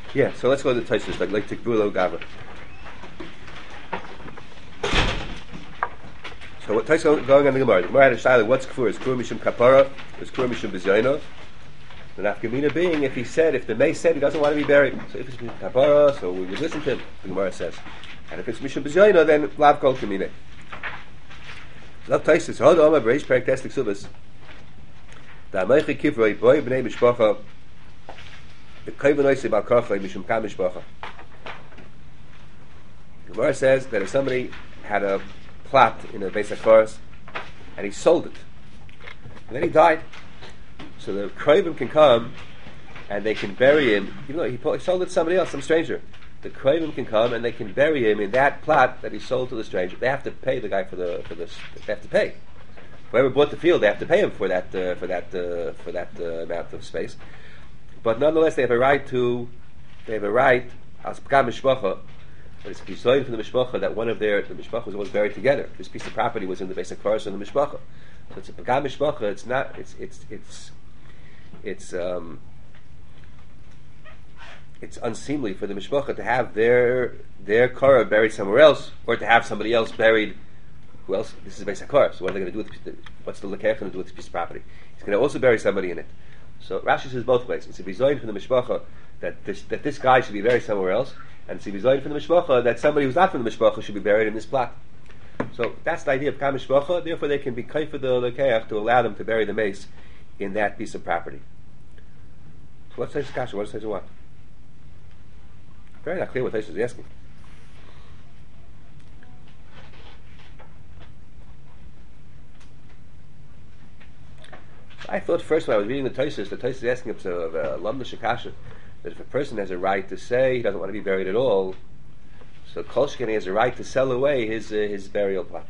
Yeah, so let's go to the Taisus, like Tikvulo Gava. So what Taisus going on the Gemara? The Gemara had a shayla, what's Kfur? Is Kfur Mishum Kapara? Is Kfur Mishum B'Zayno? The nafkamina being, if the May said he doesn't want to be buried, so if it's Mishum Kapara, so we would listen to him, the Gemara says. And if it's Mishum B'Zayno, then Lav Kol Kamina. Lav Taisus, Hod Oma B'Reish Perek Testik Subas. Da Meichi Kivroi Boi B'nei Mishpacha the Koivanoisi Balkarcha Mishum Kam Mishpacha. The Gemara says that if somebody had a plot in a base of cars and he sold it, and then he died, so the Koivim can come and they can bury him, even though he sold it to somebody else, some stranger. The Koivim can come and they can bury him in that plot that he sold to the stranger. They have to pay the guy for this. They have to pay. Whoever bought the field, they have to pay him for that amount of space. But nonetheless, they have a right as Pagam Mishpacha, but it's Kisoyin from the Mishpacha that the Mishpacha was always buried together. This piece of property was in the basic forest of the Mishpacha. So it's a Pagam Mishpacha. It's not. It's unseemly for the Mishpacha to have their Korah buried somewhere else, or to have somebody else buried. Who else? This is basic Korah. So what are they going to do with what's the Lekech going to do with this piece of property? He's going to also bury somebody in it. So Rashi says both ways. It's a bizoyin from the Mishpacha that this guy should be buried somewhere else, and it's a bizoyin from the Mishpacha that somebody who's not from the Mishpacha should be buried in this plot. So that's the idea of Kam Mishpacha. Therefore, they can be kaifa the lekeach to allow them to bury the mace in that piece of property. So what says Kasha? What says what? Very not clear what Taisha is asking. I thought first when I was reading the Taisha is asking of Lamda Shakasha that if a person has a right to say he doesn't want to be buried at all, so Kolshkin has a right to sell away his burial plot.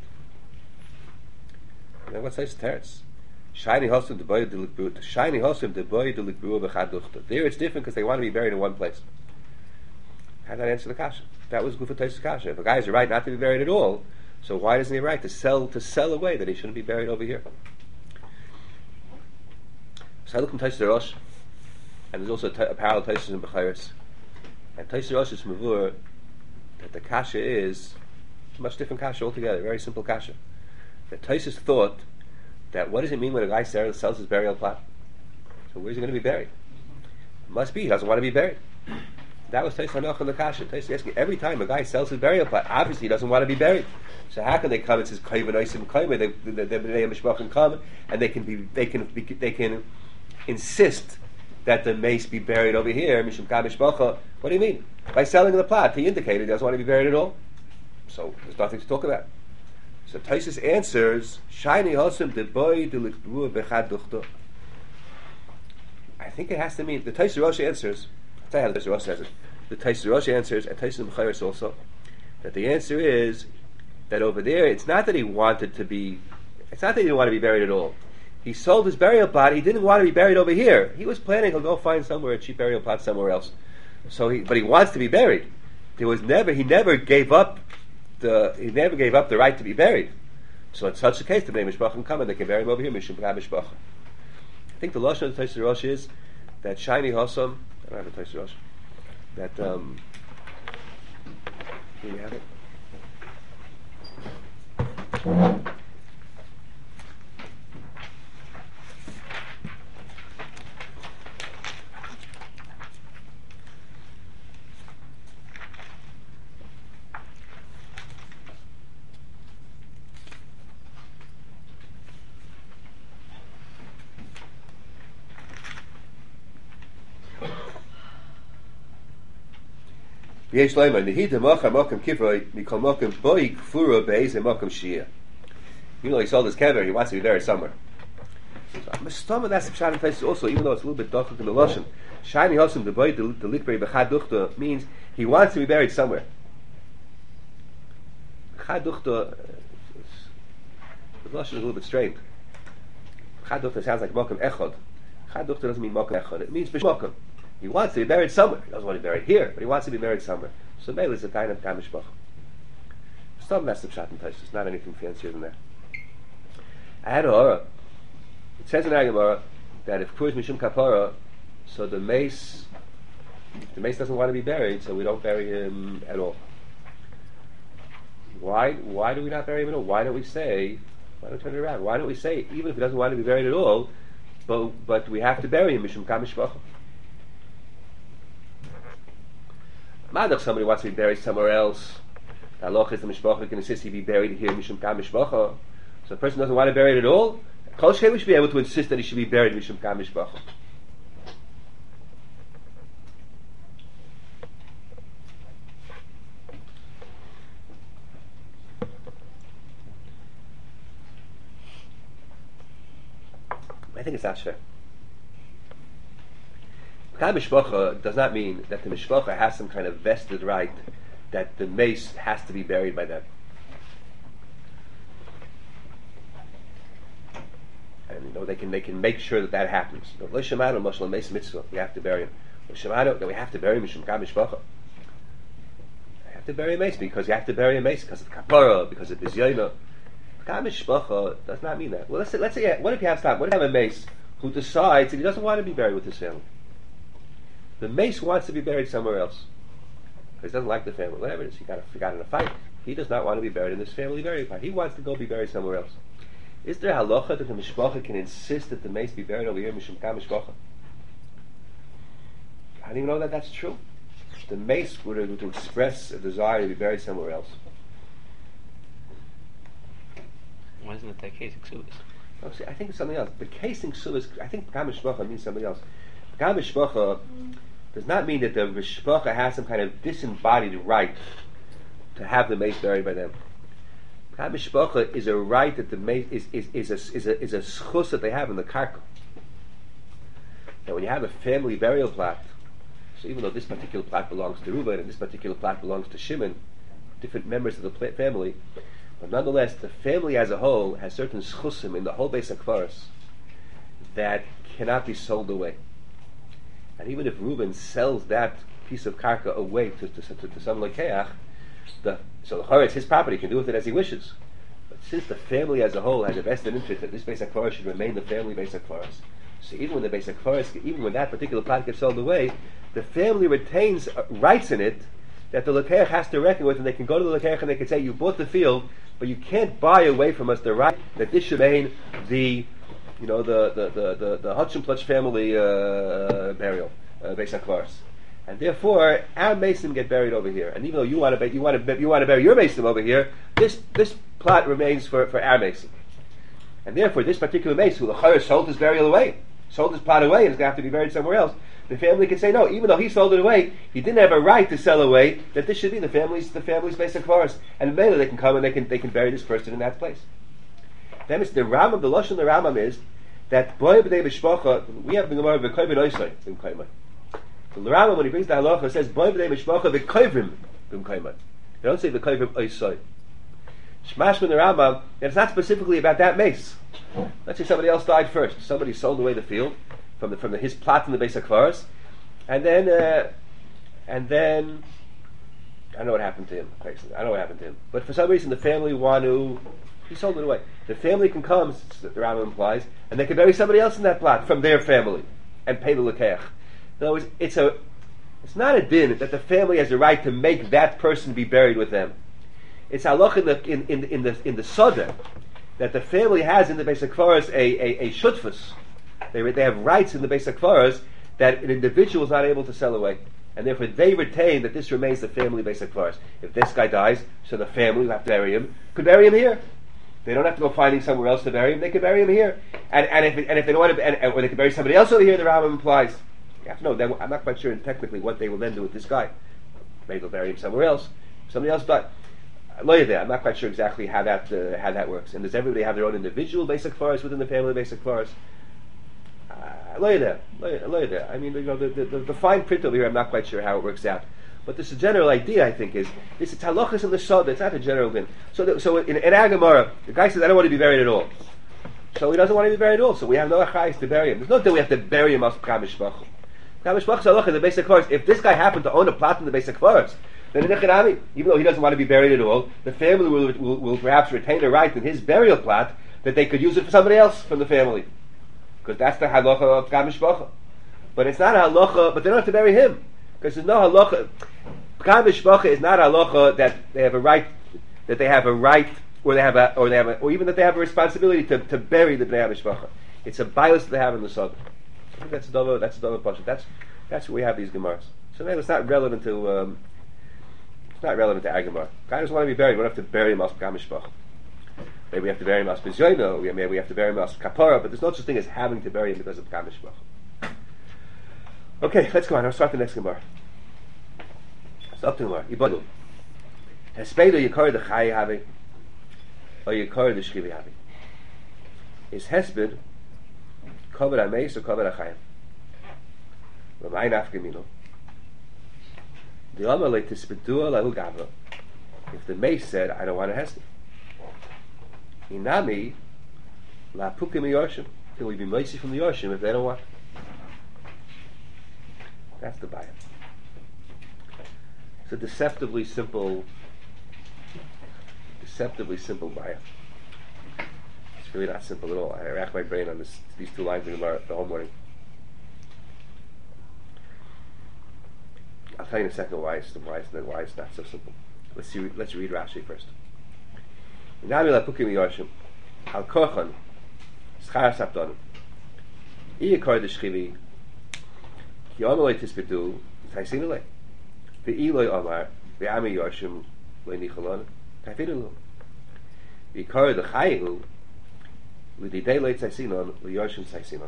And what says Teretz? Shiny Hosim the boy delikbru. Shiny Hosim the boy delikbru b'chaduchta. There it's different because they want to be buried in one place. How did that answer the kasha? That was good for Taisha's kasha. If a guy has a right not to be buried at all, so why doesn't he have a right to sell away that he shouldn't be buried over here? So I look in Taisha Rosh, and there's also a parallel Taisha in Becharis. And Taisha Rosh is mavur that the kasha is a much different kasha altogether, very simple kasha. That Taisha thought that what does it mean when a guy sells his burial plot? So where's he going to be buried? It must be he doesn't want to be buried. That was Taisha Hanoch in the kasha. Taisha asking every time a guy sells his burial plot, obviously he doesn't want to be buried. So how can they come? It says Kaiva Noisim Kaiva. The Bnei Mishpach come and they can insist that the mace be buried over here. Mishum Ka Mishpacha. What do you mean? By selling the plot, he indicated he doesn't want to be buried at all. So there's nothing to talk about. So Taisha answers, Shiny Hosim de Boy de Likbru Bechad Duchta. I think it has to mean the Taisha Rosh answers. I'll tell you how the Taisha Rosh says it. The Taisha Rosh answers, and Taisha Mecharis also, that the answer is that over there, it's not that he didn't want to be buried at all. He sold his burial plot. He didn't want to be buried over here. He was planning he'll go find somewhere a cheap burial plot somewhere else. But he wants to be buried. He never gave up the right to be buried. So in such a case, the Bnei Mishpachim come and they can bury him over here. Mishum B'Chad Mishpacha. I think the lashon of the Taisha Rosh is that shiny Hossam. I don't have the Taisha Rosh. That do you have it? Yesh Leiman, the Hida Macham Macham Kivroi, Mikol Macham Boi Kfura Beis and Macham Shia. Even though he sold his kever, he wants to be buried somewhere. So Mistama, that's the Pshat in places also, even though it's a little bit darker in the Lashon. Shiny Hosim, the Boi, the Likbei Bechad Duchta, means he wants to be buried somewhere. Bechad Duchta, the Lashon is a little bit strange. Bechad Duchta sounds like Macham Echad. Bechad Duchta doesn't mean Macham Echad, it means Bishmacham. He wants to be buried somewhere. He doesn't want to be buried here, but he wants to be buried somewhere. So Mele is a kind of Kamishbach. Some that's the Pshat in Taisha. It's not anything fancier than that. I had a horror. It says in Agamara that if Kurz Mishum Kapara, so the mace The mace doesn't want to be buried, so we don't bury him at all. Why do we not bury him at all? Why don't we say, why don't we turn it around? Why don't we say, even if he doesn't want to be buried at all, but we have to bury him, mishum kam mishpacha? Madach, somebody wants to be buried somewhere else. The halacha is the mishpacha can insist he be buried here, mishum kam mishpacha. So the person doesn't want to bury it at all. Kol shekeh we should be able to insist that he should be buried, mishum kam mishpacha. I think it's not fair. Kam mishpacha does not mean that the mishpacha has some kind of vested right that the mace has to be buried by them. And they can make sure that happens. We have to bury him. That we have to bury him mishum kam mishpacha. You have to bury a mace because you have to bury a mace because of kapara, because of bizyona. Kam mishpacha does not mean that. Well, let's say what if you have a mace who decides that he doesn't want to be buried with his family? The mace wants to be buried somewhere else because he doesn't like the family. Whatever it is, he got in a fight. He does not want to be buried in this family burial plot. He wants to go be buried somewhere else. Is there halacha that the mishpacha can insist that the mace be buried over here, mishum kam mishpacha? How do you know that that's true? The mace would to express a desire to be buried somewhere else. Why isn't it that case in Ksubis? No, see, I think it's something else. The case in Ksubis, I think kam mishpacha means something else. Kam mishpacha does not mean that the mishpacha has some kind of disembodied right to have the mace buried by them. Kam mishpacha is a right that the mace is a schus that they have in the karka. Now, when you have a family burial plot, so even though this particular plot belongs to Reuben and this particular plot belongs to Shimon, different members of the family, but nonetheless, the family as a whole has certain schusim in the whole Beis HaKvaros that cannot be sold away. And even if Reuben sells that piece of karka away to some lekeach, so it's his property, he can do with it as he wishes. But since the family as a whole has a vested interest that this Beis HaKvaros should remain the family Beis HaKvaros, so even when the Beis HaKvaros, even when that particular plot gets sold away, the family retains rights in it that the lekeach has to reckon with, and they can go to the lekeach and they can say, you bought the field, but you can't buy away from us the right that this should remain the Hutchinplatz family burial, Beis HaKvaros. And therefore, our mason get buried over here. And even though you want to bury your mason over here, this plot remains for our mason. And therefore, this particular mason, who the Chayr sold his burial away, sold his plot away, and is going to have to be buried somewhere else, the family can say, no, even though he sold it away, he didn't have a right to sell away, that this should be the family's Beis HaKvaros. And later they can come and they can bury this person in that place. Then it's the Rambam, the Lashon of the Rambam is that Boi B'nei Mishpacha, we have the Gemara V'koivin Oisai B'mkaimah. So the Rambam, when he brings the halacha, says Boi B'nei Mishpacha V'koivim B'mkaimah. They don't say V'koivim Oisai. Shmashman the Rambam, and it's not specifically about that mace. Let's say somebody else died first. Somebody sold away the field from his plot in the Beis HaKvaros, and then I don't know what happened to him. Basically, I don't know what happened to him. But for some reason, the family he sold it away. The family can come, the Rambam implies, and they can bury somebody else in that plot from their family and pay the lekeach. In other words, it's not a din that the family has the right to make that person be buried with them. It's halach in the soda that the family has in the Beis HaKvaros a shutfus. They have rights in the Beis HaKvaros that an individual is not able to sell away, and therefore they retain that this remains the family Beis HaKvaros. If this guy dies, so the family who have to bury him could bury him here. They don't have to go finding somewhere else to bury him. They could bury him here, and if they don't want to, or they could bury somebody else over here. The Rambam implies. You have to know. I'm not quite sure technically what they will then do with this guy. Maybe they'll bury him somewhere else. Somebody else died. I'm not quite sure exactly how that works. And does everybody have their own individual Beis HaKvaros within the family Beis HaKvaros? I mean, the fine print over here, I'm not quite sure how it works out. But this general idea, I think, is this halachas in the soda. It's not a general thing. So in our Gemara, the guy says, I don't want to be buried at all. So he doesn't want to be buried at all. So we have no achayis to bury him. There's no that we have to bury him as Kam Mishpacha. Kam Mishpacha is halacha in the Beis HaKvaros. If this guy happened to own a plot in the Beis HaKvaros, then in Echanami, even though he doesn't want to be buried at all, the family will perhaps retain a right in his burial plot that they could use it for somebody else from the family. Because that's the halacha of Kam Mishpacha. But it's not a halacha, but they don't have to bury him. Because there's no halacha. B'nai mishpacha is not halacha that they have a right, or even that they have a responsibility to bury the b'nai mishpacha. It's a bias that they have in the Sod. I think that's a double pasuk. That's where we have these gemaras. So maybe it's not relevant to our gemara. Guy doesn't want to be buried. We don't have to bury him as b'nai mishpacha. Maybe we have to bury him as b'zyoino. Maybe we have to bury him as kapara. But there's no such thing as having to bury him because of b'nai mishpacha. Okay, let's go on. I'll start the next gemara. It's up to Gemara. Ibadu. Hespeda yikar the chai havi, or yikar the shkivi havi. Is hesped covered ameis or covered achayim? R'mayin afgemino. The amalei tispedua lahu gavra. If the mace said, I don't want a hesped. Inami la pukim yoshim. Can we be meisi from the yoshim if they don't want? That's the bayah. It's a deceptively simple bayah. It's really not simple at all. I racked my brain on these two lines in the whole morning. I'll tell you in a second why it's not so simple. Let's read Rashi first. Inami la pukim yoshim al kochan schar sapdonim iyakar deshchivi ki amalei tispeduu taisin alei ve'iloi amar ve'ami yoshim le'nichalon taifinu lo ve'ikar dechayu l'didei le taisinon le'yoshim taisinon.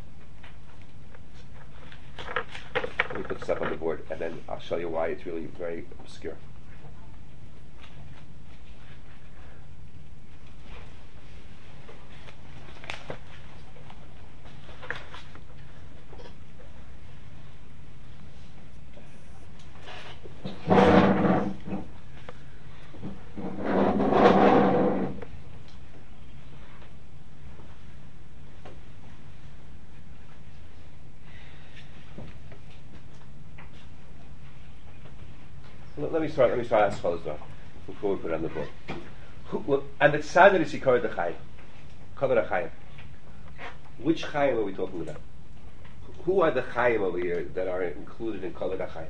Let me put this up on the board and then I'll show you why it's really very obscure. Let me start as follows before we put it on the board. And it's sad that it's Yikar the Chayim. Kavod HaChayim. Which Chayim are we talking about? Who are the Chayim over here that are included in Kavod HaChayim?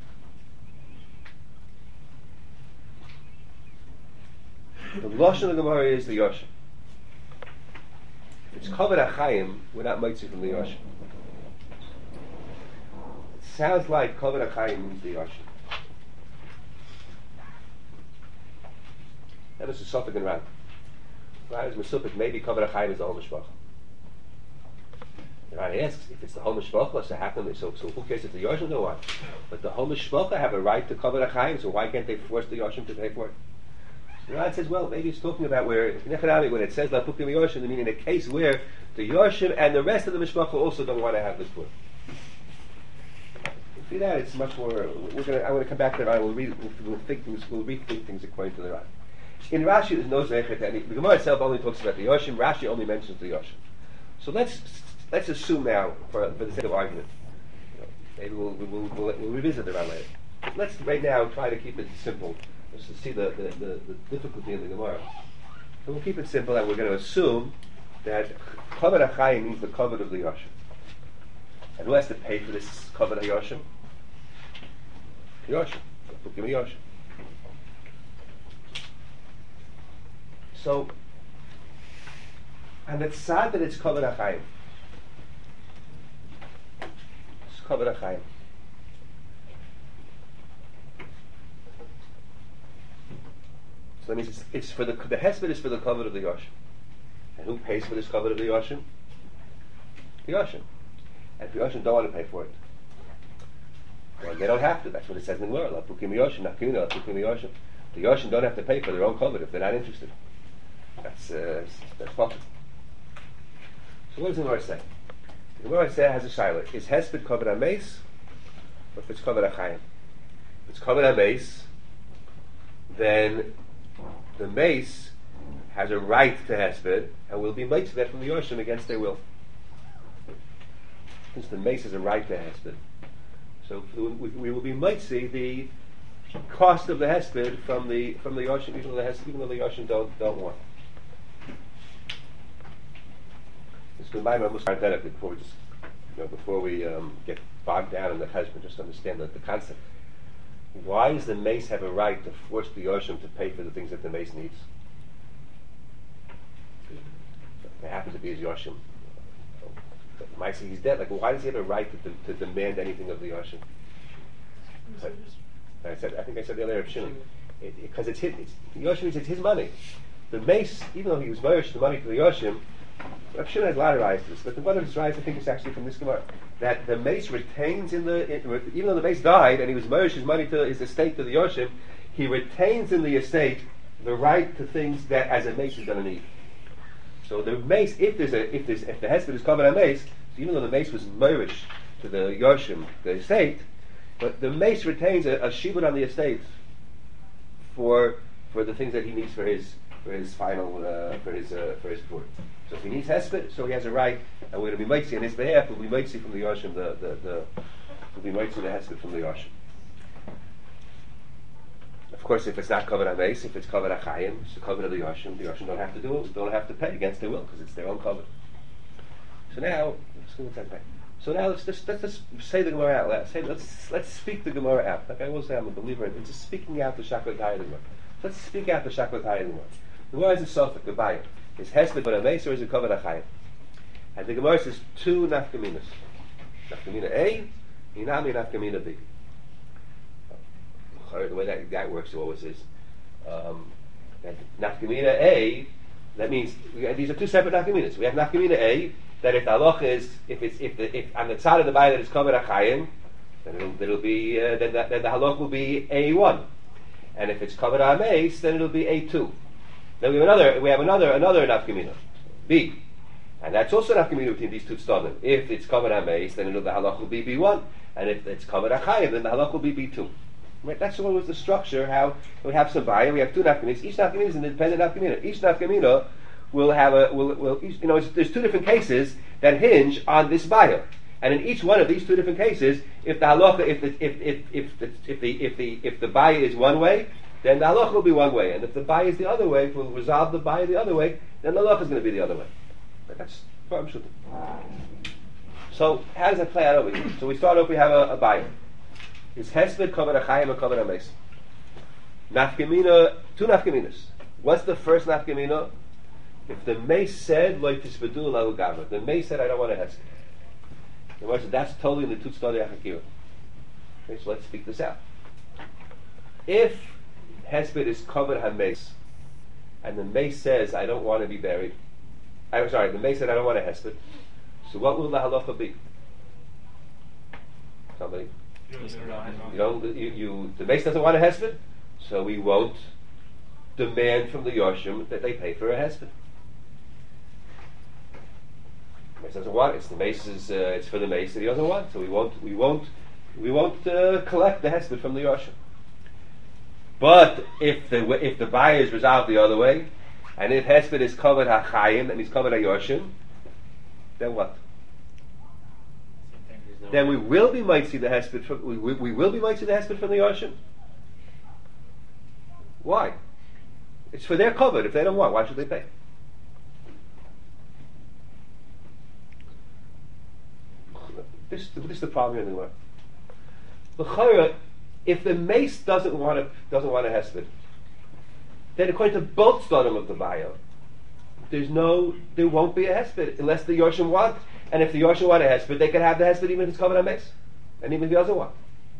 The Lashon of the Gemara is the Yoshim. If it's Kavod HaChayim, we're not Moitzi from the Yoshim. It sounds like Kavod HaChayim means the Yoshim. That is a Suffolk and Ran. Ran is Mesupik, maybe Kavod HaChayim is the whole Mishpacha. Ran asks, if it's the whole Mishpacha, so who cares if the Yoshim know what? But the whole Mishpacha have a right to Kavod HaChayim, so why can't they force the Yoshim to pay for it? Ran says, well, maybe it's talking about where, in Echanami, when it says La Pukim Yoshim, I mean in a case where the Yoshim and the rest of the Mishpacha also don't want to have this poor. See that? It's much more, I'm going to come back to the Ran, we'll rethink things according to the Ran. In Rashi, there's no zecher to any. The Gemara itself only talks about the Yoshim. Rashi only mentions the Yoshim. So let's assume now, for the sake of argument, maybe we'll revisit the Ran later. But let's right now try to keep it simple. Let's see the difficulty in the Gemara. So we'll keep it simple, and we're going to assume that Kavod HaChayim means the Kavod of the Yoshim. And who has to pay for this Kavod HaYoshim? Yoshim. Pukim Yoshim. So, and it's sad that it's Kavod HaChayim. It's Kavod HaChayim. So that means it's for the hesped is for the Kavod of the Yoshim. And who pays for this Kavod of the Yoshim? The Yoshim. And if the Yoshim don't want to pay for it, well, they don't have to. That's what it says in the Gemara. La Pukim Yoshim, Nakuna, La Pukim Yoshim. The Yoshim don't have to pay for their own Kavod if they're not interested. That's possible. So what does the Gemara say? The Gemara has a shayla. Is hesped Kavod HaMeis, or if it's Kavod HaChayim? If it's Kavod HaMeis, then the mace has a right to hesped and will be mitzvah from the Yoshim against their will. Since the mace has a right to hesped, so we will be mitzvah the cost of the hesped from the Yoshim, even though the Yoshim don't want. This is my most parenthetically before we get bogged down in the cheshbon, just to understand the concept. Why does the mace have a right to force the Yoshim to pay for the things that the mace needs? It happens to be his Yoshim. Might say he's dead. Like, why does he have a right to demand anything of the Yoshim? I think I said earlier, because it's his. Yoshim it's his money. The mace, even though he was Mirish the money to the Yoshim, Rav Shimon has a lot of rights to this, but one of his rights I think is actually from this Gemara, that the mace retains even though the mace died and he was Mirish his money to his estate to the Yoshim, he retains in the estate the right to things that as a mace is going to need. So the mace, if the hesped is covered on mace, so even though the mace was Mirish to the Yoshim, the estate, but the mace retains a shibud on the estate for the things that he needs for his final for his poor. So if he needs hesped, so he has a right, and we're going to be mitzi on his behalf. We'll be mitzi from the Yoshim, we'll be mitzi the hesped from the Yoshim. Of course, if it's not covered on mace, if it's covered on chayim, it's the covered of the Yoshim. The Yoshim don't have to do it; don't have to pay against their will because it's their own covered. So now, let's just say the Gemara out loud. Let's speak the Gemara out. Like I will say, I'm a believer in just speaking out the Shaklat Hayah Gemara. Let's speak out the Shaklat Hayah Gemara. The Gemara is a sofik, the bayit. Is hesped but a mace or is it covered achayim? And the Gemara says two nafkaminas. Nafkamina A, inami nafkamina B. The way that works always is nafkamina A. That means these are two separate nafkaminas. We have nafkamina A that if the halacha is if on the side of the bayit that is covered achayim, then it'll be then the halacha will be A1, and if it's covered on mace, then it'll be A2. Then we have another nafkamina, B, and that's also nafkamina between these two tzaddim. If it's covered on mace, then the halach will be B1, and if it's covered on chayim, then the halach will be B2. Right? That's what was the structure. How we have some bayah, we have two nafkaminas. Each nafkamina is an independent nafkamina. Each nafkamina will have there's two different cases that hinge on this bayah, and in each one of these two different cases, if the halacha, if the bayah is one way, then the halacha will be one way, and if the bayah is the other way, if we'll resolve the bayah the other way, then the halacha is going to be the other way. But that's Baruch Shulchan. So how does that play out over here? So we start off. We have a bayah. Is hesped covered achayim or covered amace? Nafkamina, two nafkaminas. What's the first nafkamina? If the mace said lo tispedu lahu gavra, the mace said I don't want a hesped. The Gemara said that's totally in the tut stadi achakira. Okay, so let's speak this out. If hesped is covered on mace, and the mace says I don't want to be buried. I'm sorry, the mace said I don't want a hesped. So what will the halacha be? Somebody? The mace doesn't want a hesped, so we won't demand from the Yoshim that they pay for a hesped. The mace doesn't want it. It's for the mace that he doesn't want, so we won't collect the hesped from the Yoshim. But if the buyer is resolved the other way, and if hesped is covered hachayim and he's covered hayoshim, then what? Then we will be mitzi the hesped from we will be mitzi the hesped from the yoshim. Why? It's for their covered. If they don't want, why should they pay? This is the problem here in the Gemara. If the mace doesn't want a hesped, then according to both stadium of the bio, there won't be a hesped unless the yoshim want. And if the yoshim want a hesped, they can have the hesped even if it's covered on mace, and even if he doesn't want.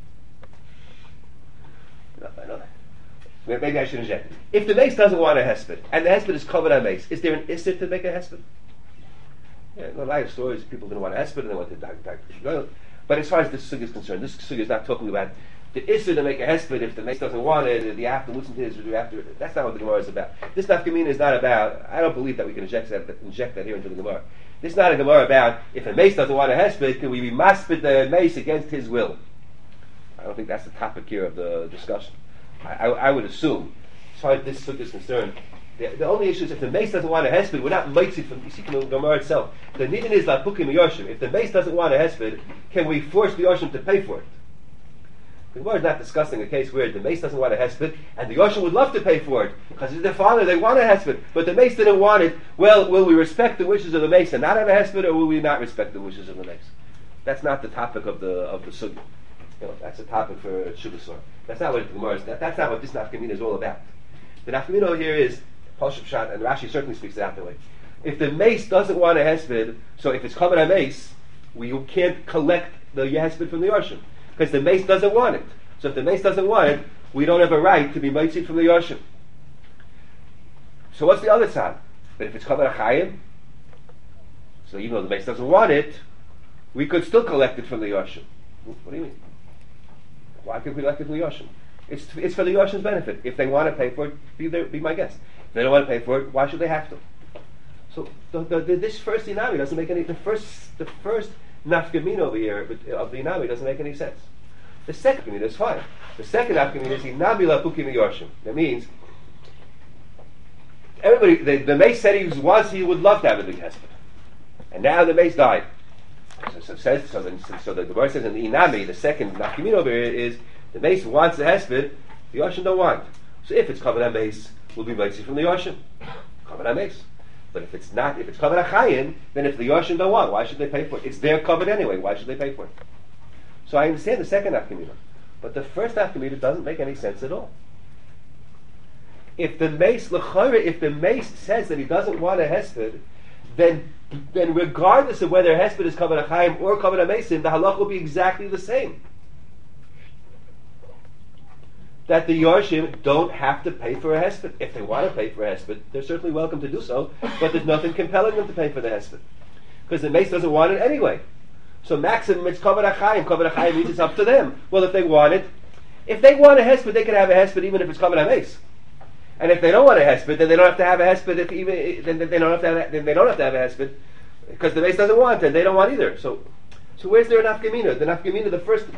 No. Maybe I should inject it. If the mace doesn't want a hesped and the hesped is covered on mace, is there an isser to make a hesped? Yeah, a lot of stories people didn't want a hesped and they went to dag. But as far as this sugi is concerned, this sugi is not talking about the issue to make a hesped. If the mace doesn't want it, you have to listen to his. That's not what the Gemara is about. This nafkamina is not about. I don't believe that we can inject that here into the Gemara. This is not a Gemara about if a mace doesn't want a hesped, can we be masped the mace against his will? I don't think that's the topic here of the discussion. I would assume, as far as this sugi is concerned, the only issue is if the mace doesn't want a hesped, we're not mitzi from the Gemara itself. The nidin is like pukim yoshim. If the mace doesn't want a hesped, can we force the yoshim to pay for it? The Gemara is not discussing a case where the mace doesn't want a hesped and the yoshim would love to pay for it because it's their father, they want a hesped, but the mace didn't want it. Well, will we respect the wishes of the mace and not have a hesped, or will we not respect the wishes of the mace? That's not the topic of the sugya. That's a topic for Shuvasor. That's not what the Gemara is. That's not what this nafkamina is all about. The nafkamina over here is Pashup Pshat, and Rashi certainly speaks it out that way. If the mace doesn't want a hesped, so if it's covered on mace, we can't collect the hesped from the Yarshim because the mace doesn't want it. So if the mace doesn't want it, we don't have a right to be mitzvah from the Yarshim. So what's the other side? But if it's covered achayim, so even though the mace doesn't want it, we could still collect it from the Yarshim. What do you mean? Why could we collect it from the Yarshim? It's for the Yarshim's benefit. If they want to pay for it, be my guest. If they don't want to pay for it, why should they have to? So this first inami doesn't make any. The first nafkamina over here of the inami doesn't make any sense. The second nafkamina is fine. The second nafkamina is inami lapukim Yarshim. That means everybody. The mace said he would love to have a big hesped, and now the mace died. So the Gemara says in the inami, the second nafkamina over here is the mace wants the hesped, the Yarshim don't want. So if it's covered on mace, we'll be mitzvah from the Yarshim. Covered on mace. But if it's not, if it's covered achayim, then if the Yarshim don't want, why should they pay for it? It's their covered anyway. Why should they pay for it? So I understand the second nafkamina, but the first nafkamina doesn't make any sense at all. If the mace says that he doesn't want a hesped, then regardless of whether hesped is covered achayim or covered amasim, the halach will be exactly the same. That the Yarshim don't have to pay for a hesped. If they want to pay for a hesped, they're certainly welcome to do so, but there's nothing compelling them to pay for the hesped. Because the mace doesn't want it anyway. So maximum, it's covered achayim. Covered achayim means it's up to them. Well, if they want it, if they want a hesped, they can have a hesped even if it's covered on mace. And if they don't want a hesped, then they don't have to have a hesped. Then they don't have to have a hesped because the mace doesn't want it, and they don't want either. So where's their nafkamina? The nafkamina, the first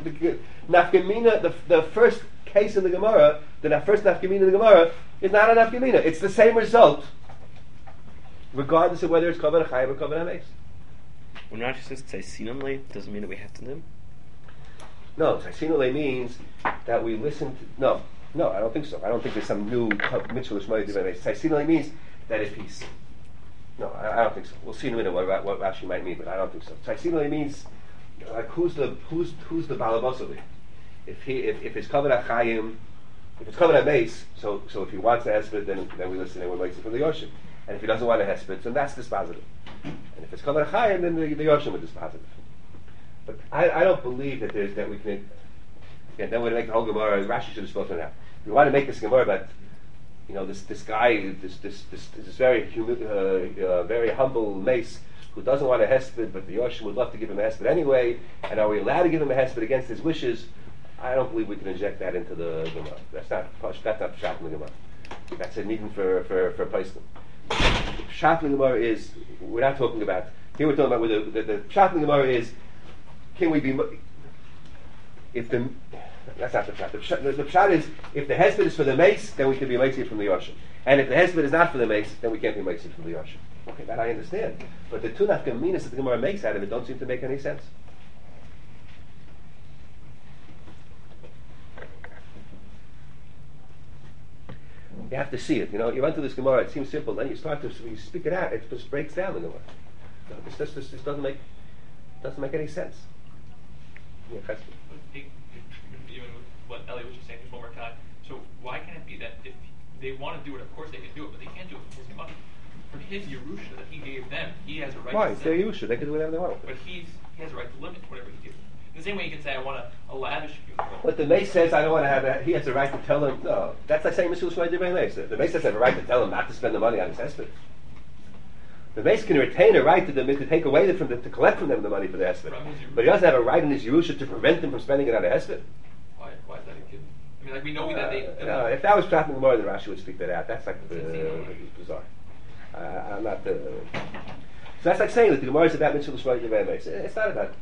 case in the Gemara, the first nafkamina in the Gemara is not a nafkamina. It's the same result, regardless of whether it's covered achayim or covered amace. When Rashi says tzaisinamle, doesn't mean that we have to do. No, tzaisinamle means that we listen to. No, I don't think so. I don't think there's some new mitzvah l'shmaya d'amace. Tzaisinamle means that if he's. No, I don't think so. We'll see in a minute what Rashi might mean, but I don't think so. Tzaisinamle means like who's the balabasali? If it's covered achayim, if it's covered at base, so if he wants a hesped, then we listen and we're waiting for the Yarshim. And if he doesn't want a hesped, then that's dispositive. And if it's covered achayim, then the Yarshim is dispositive. But I don't believe that we can. Again, then we're going to make the whole Gemara. Rashi should have spoken out. We want to make this Gemara about this guy, this very very humble mace who doesn't want a hesped, but the Yarshim would love to give him a hesped anyway. And are we allowed to give him a hesped against his wishes? I don't believe we can inject that into the Gemara. That's not pshat in the Gemara. That's a needing for Paislim. Pshat in the Gemara is, we're not talking about, here we're talking about where the pshat in the Gemara is, can we be, that's not the pshat. The pshat is, if the hesped is for the mace, then we can be mace from the Yarshim. And if the hesped is not for the mace, then we can't be mace from the Yarshim. Okay, that I understand. But the two nafkaminas that the Gemara makes out of it don't seem to make any sense. You have to see it. You went to this Gemara, it seems simple. Then you start to when you speak it out, it just breaks down the Gemara. This doesn't make any sense. Yeah, even with what Elliot was just saying, just one more time. So why can't it be that if they want to do it, of course they can do it, but they can't do it for his money? For his Yerusha that he gave them, he has a right. Why? To It's their Yerusha. They can do whatever they want. But he has a right to limit whatever he gives. In the same way, you can say, I want a lavish funeral. But the mace says, I don't want to have that. He has a right to tell him. No, that's like saying Mr. Shmai Divrei Mace. The mace has a right to tell him not to spend the money on his hesped. The mace can retain a right to take away from them, to collect from them the money for the hesped. But he doesn't have a right in his Yerusha to prevent them from spending it on a hesped. Why is that a given? I mean, like we know that they. If that was Pshat more, then Rashi would speak that out. That's like bizarre. I'm not. So that's like saying that the Gemara is about Mitzvah L'Shmai Divrei Mace. It's not about.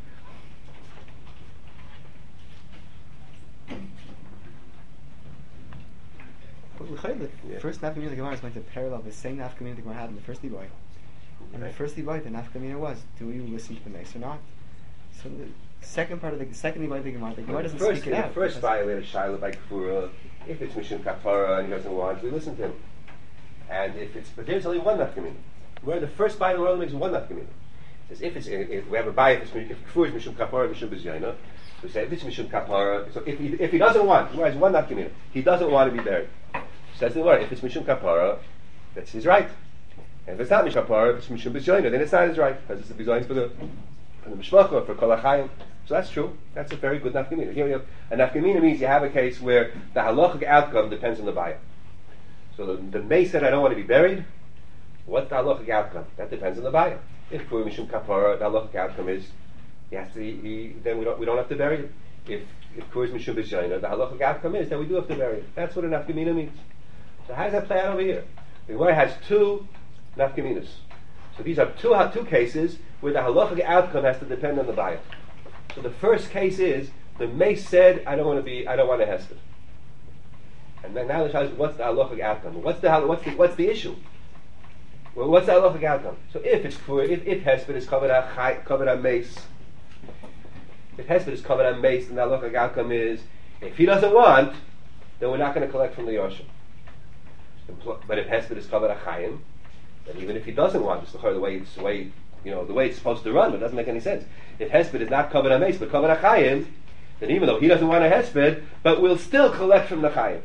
The first nafkamina of the Gemara is going to parallel the same nafkamina the Gemara had in the first Liboy. And the first Liboy, the nafkamina was, do you listen to the mace or not? So the second part of the second Liboy of the Gemara doesn't speak it out. The first violated Shaila by Kfura. If it's Mishum Kafara and he doesn't want, we listen to him. And if it's, but there's only one nafkamina. Where the first Bible world makes one nafkamina. Says if we have a buy, if kfur is mishum kapara, mishum bezayna, we say if it's mishum kapara. So if he doesn't want, whereas one nafkamina, he doesn't want to be buried. Says the Gemara, if it's mishum kapara, that's his right. And if it's not mishum kapara, if it's mishum bezayna, then it's not his right because it's the bezayna for the mishpacha for kol hachayim. So that's true. That's a very good nafkamina. Here we have a nafkamina means you have a case where the halachic outcome depends on the buyer. So the mace said, I don't want to be buried. What's the halachic outcome? That depends on the buyer. If kfur mishum kapara, the halachic outcome is then we don't have to bury it. If kfur is mishum b'shayna, the halachic outcome is that we do have to bury it. That's what a nafkamina means. So how does that play out over here? The Gemara has two nafkaminas. So these are two cases where the halachic outcome has to depend on the buyer. So the first case is the mace said, I don't want to hesped. And then now the question is, what's the halachic outcome? What's the issue? Well, what's the halachic outcome? So if hesped is covered on mace, if hesped is covered on mace, then the halachic outcome is if he doesn't want, then we're not going to collect from the yashim. But if hesped is covered on chayim, then even if he doesn't want, it's the way it's supposed to run, but it doesn't make any sense. If hesped is not covered on mace but covered on chayim, then even though he doesn't want a hesped, but we'll still collect from the chayim.